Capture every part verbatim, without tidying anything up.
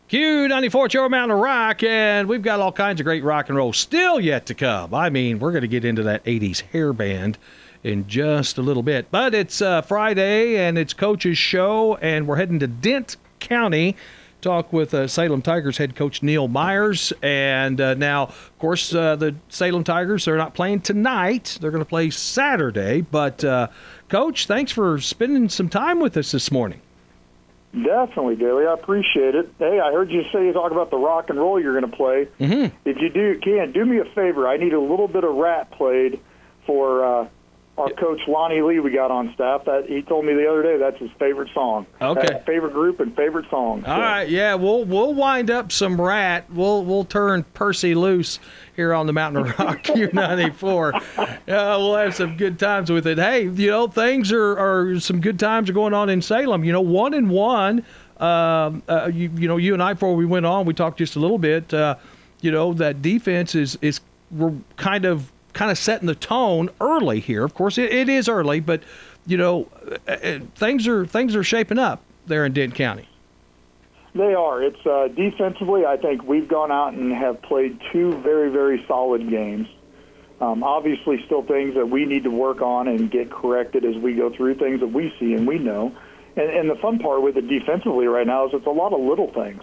Q ninety-four Joe Mountain Rock, and we've got all kinds of great rock and roll still yet to come. I mean, we're going to get into that eighties hair band in just a little bit. But it's uh, Friday, and it's Coach's Show, and we're heading to Dent County. Talk with uh, Salem Tigers head coach Neil Myers. And uh, now, of course, uh, the Salem Tigers are not playing tonight. They're going to play Saturday. But, uh, Coach, thanks for spending some time with us this morning. Definitely, Daly. I appreciate it. Hey, I heard you say you talk about the rock and roll you're going to play. Mm-hmm. If you do, can do me a favor. I need a little bit of Rat played for uh, our coach Lonnie Lee we got on staff. That he told me the other day that's his favorite song. Okay, uh, favorite group and favorite song. All so. right, yeah, we'll we'll wind up some Rat. We'll we'll turn Percy loose here on the Mountain of Rock Q ninety-four. Uh, we'll have some good times with it. Hey, you know, things are, are some good times are going on in Salem. You know, one and one. Um, uh, you, you know, you and I, before we went on, we talked just a little bit. Uh, you know, that defense is is we're kind of kind of setting the tone early here. Of course, it, it is early, but you know, uh, things are things are shaping up there in Dent County. They are. It's uh, defensively, I think we've gone out and have played two very, very solid games. Um, obviously, still things that we need to work on and get corrected as we go through, things that we see and we know. And, and the fun part with it defensively right now is it's a lot of little things.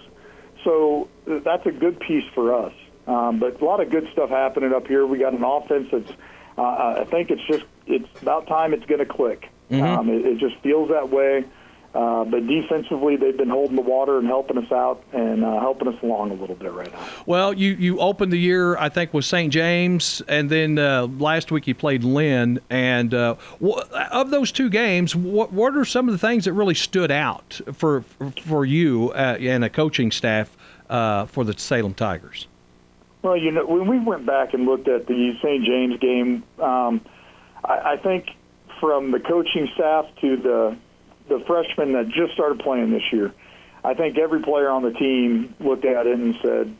So that's a good piece for us. Um, but a lot of good stuff happening up here. We got an offense that's, uh, I think it's just, it's about time it's going to click. Mm-hmm. Um, it, it just feels that way. Uh, but defensively, they've been holding the water and helping us out and uh, helping us along a little bit right now. Well, you, you opened the year, I think, with Saint James, and then uh, last week you played Lynn. And uh, w- of those two games, what, what are some of the things that really stood out for for you uh, and a coaching staff uh, for the Salem Tigers? Well, you know, when we went back and looked at the Saint James game, um, I, I think from the coaching staff to the the freshmen that just started playing this year, I think every player on the team looked at it and said,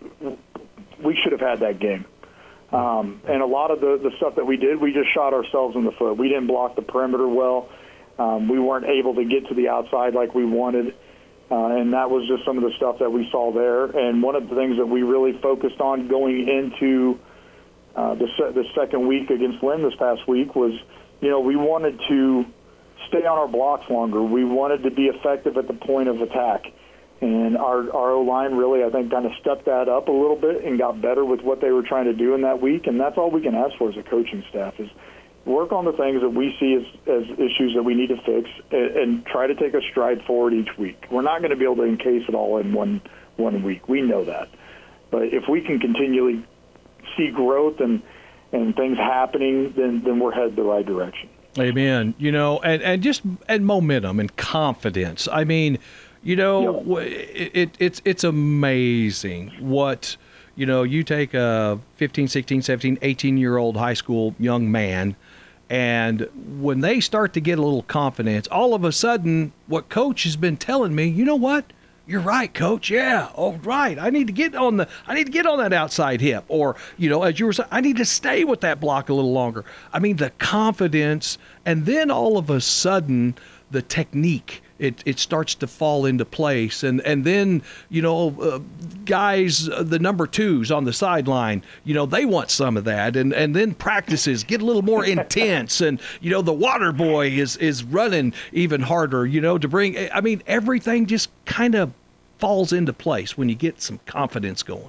we should have had that game. Um, and a lot of the, the stuff that we did, we just shot ourselves in the foot. We didn't block the perimeter well. Um, we weren't able to get to the outside like we wanted. Uh, and that was just some of the stuff that we saw there. And one of the things that we really focused on going into uh, the, se- the second week against Lynn this past week was, you know, we wanted to stay on our blocks longer. We wanted to be effective at the point of attack. And our, our O-line really, I think, kind of stepped that up a little bit and got better with what they were trying to do in that week. And that's all we can ask for as a coaching staff is work on the things that we see as, as issues that we need to fix and, and try to take a stride forward each week. We're not going to be able to encase it all in one, one week. We know that. But if we can continually see growth and, and things happening, then, then we're headed the right direction. Amen. You know, and, and just and momentum and confidence. I mean, you know, yep. it, it it's it's amazing what, you know, you take a fifteen, sixteen, seventeen, eighteen-year-old high school young man, and when they start to get a little confidence, all of a sudden, what Coach has been telling me, you know what? You're right, Coach. Yeah. Oh, right. I need to get on the. I need to get on that outside hip, or you know, as you were saying, I need to stay with that block a little longer. I mean, the confidence, and then all of a sudden, the technique. It it starts to fall into place, and and then you know, uh, guys, uh, the number twos on the sideline, you know, they want some of that, and and then practices get a little more intense, and you know, the water boy is is running even harder, you know, to bring. I mean, everything just kind of falls into place when you get some confidence going.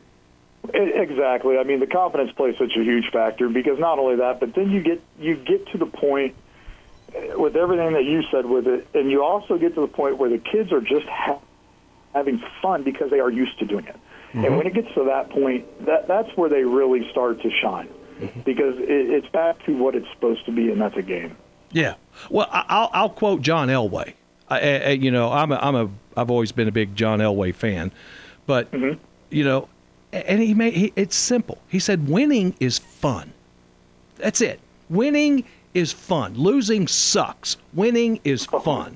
Exactly. I mean, the confidence plays such a huge factor because not only that, but then you get you get to the point with everything that you said with it, and you also get to the point where the kids are just ha- having fun because they are used to doing it. Mm-hmm. And when it gets to that point, that that's where they really start to shine mm-hmm. because it, it's back to what it's supposed to be, and that's a game. Yeah. Well, I'll I'll quote John Elway. I, I, you know, I'm a I'm a I've always been a big John Elway fan, but mm-hmm. you know, and he made he, it's simple. He said, "Winning is fun." That's it. Winning is fun. Losing sucks. Winning is fun.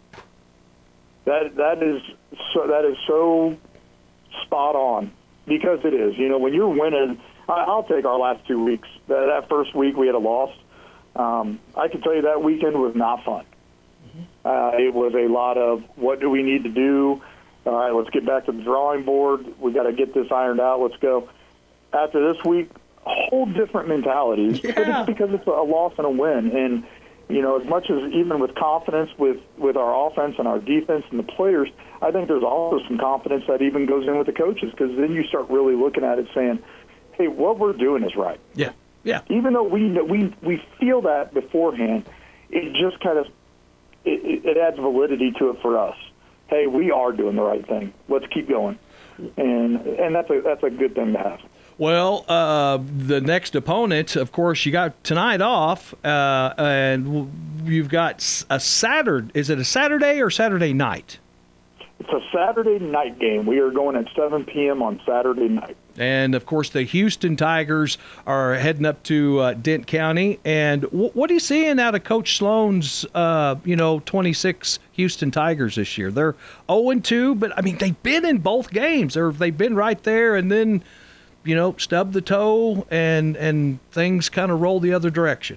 That that is so that is so spot on because it is. You know, when you're winning, I, I'll take our last two weeks. That, that first week we had a loss. Um, I can tell you that weekend was not fun. Mm-hmm. Uh, it was a lot of what do we need to do, all right, let's get back to the drawing board. We got to get this ironed out. Let's go. After this week, a whole different mentality. Yeah. But it's because it's a loss and a win. And, you know, as much as even with confidence with, with our offense and our defense and the players, I think there's also some confidence that even goes in with the coaches, because then you start really looking at it saying, hey, what we're doing is right. Yeah, yeah. Even though we we we feel that beforehand, it just kind of it, it adds validity to it for us. Hey, we are doing the right thing. Let's keep going, and and that's a that's a good thing to have. Well, uh, the next opponent, of course, you got tonight off, uh, and you've got a Saturday. Is it a Saturday or Saturday night? It's a Saturday night game. We are going at seven p.m. on Saturday night. And, of course, the Houston Tigers are heading up to uh, Dent County. And w- what are you seeing out of Coach Sloan's, uh, you know, twenty-six Houston Tigers this year? They're oh and two, but, I mean, they've been in both games. Or they've been right there and then, you know, stubbed the toe and, and things kind of roll the other direction.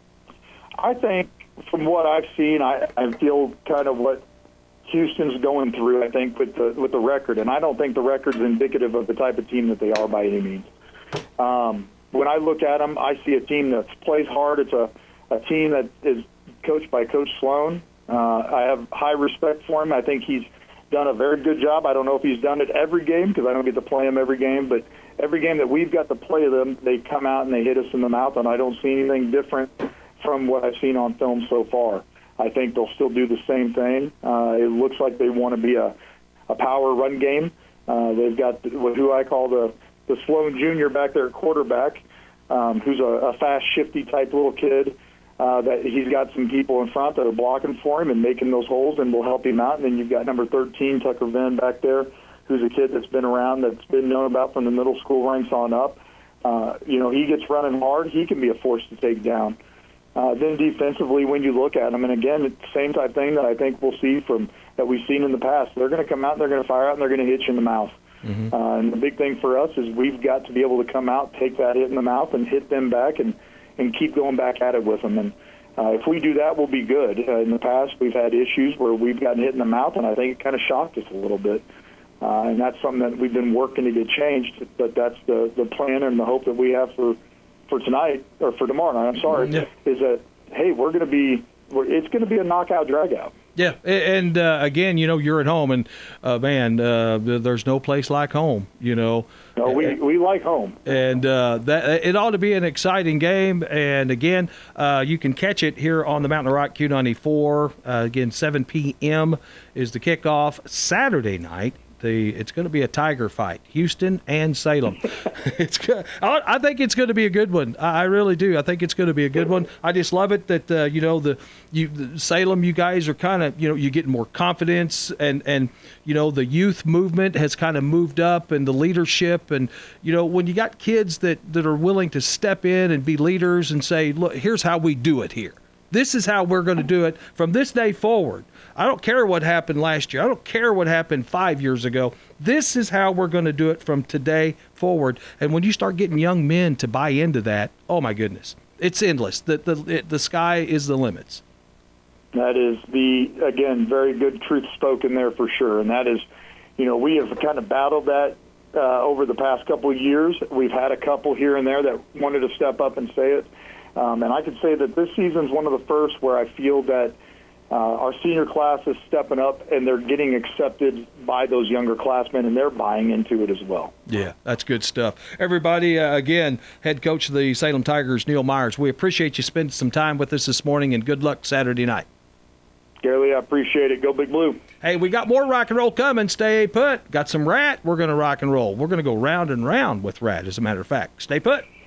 I think from what I've seen, I, I feel kind of what Houston's going through, I think, with the with the record, and I don't think the record's indicative of the type of team that they are by any means. Um, when I look at them, I see a team that plays hard. It's a, a team that is coached by Coach Sloan. Uh, I have high respect for him. I think he's done a very good job. I don't know if he's done it every game because I don't get to play him every game, but every game that we've got to play them, they come out and they hit us in the mouth, and I don't see anything different from what I've seen on film so far. I think they'll still do the same thing. Uh, it looks like they want to be a, a power run game. Uh, they've got who I call the, the Sloan Junior back there at quarterback, um, who's a, a fast, shifty type little kid. Uh, that he's got some people in front that are blocking for him and making those holes and will help him out. And then you've got number thirteen, Tucker Venn, back there, who's a kid that's been around, that's been known about from the middle school ranks on up. Uh, you know, he gets running hard. He can be a force to take down. Uh, then defensively, when you look at them, and again, it's the same type thing that I think we'll see from that we've seen in the past. They're going to come out, and they're going to fire out, and they're going to hit you in the mouth. Mm-hmm. Uh, and the big thing for us is we've got to be able to come out, take that hit in the mouth, and hit them back, and, and keep going back at it with them. And uh, if we do that, we'll be good. Uh, in the past, we've had issues where we've gotten hit in the mouth, and I think it kind of shocked us a little bit. Uh, and that's something that we've been working to get changed. But that's the, the plan and the hope that we have for, for tonight, or for tomorrow night, I'm sorry, yeah. is that, hey, we're going to be we're, it's going to be a knockout dragout. Yeah, and uh, again, you know, you're at home, and uh, man, uh, there's no place like home. You know, no, we we like home, and uh, that it ought to be an exciting game. And again, uh, you can catch it here on the Mountain Rock Q ninety-four. Uh, again, seven p.m. is the kickoff Saturday night. The, it's going to be a Tiger fight, Houston and Salem. it's I, I think it's going to be a good one. I, I really do. I think it's going to be a good one. I just love it that uh, you know the you the Salem. You guys are kind of you know you're getting more confidence, and and you know the youth movement has kind of moved up, and the leadership, and you know when you got kids that that are willing to step in and be leaders and say, look, here's how we do it here. This is how we're going to do it from this day forward. I don't care what happened last year. I don't care what happened five years ago. This is how we're going to do it from today forward. And when you start getting young men to buy into that, oh my goodness, it's endless. The the it, the sky is the limits. That is the again very good truth spoken there for sure. And that is, you know, we have kind of battled that uh, over the past couple of years. We've had a couple here and there that wanted to step up and say it. Um, and I could say that this season is one of the first where I feel that uh, our senior class is stepping up and they're getting accepted by those younger classmen, and they're buying into it as well. Yeah, that's good stuff. Everybody, uh, again, head coach of the Salem Tigers, Neil Myers, we appreciate you spending some time with us this morning, and good luck Saturday night. Gary, I appreciate it. Go Big Blue. Hey, we got more rock and roll coming. Stay put. Got some Rat. We're going to rock and roll. We're going to go round and round with Rat, as a matter of fact. Stay put.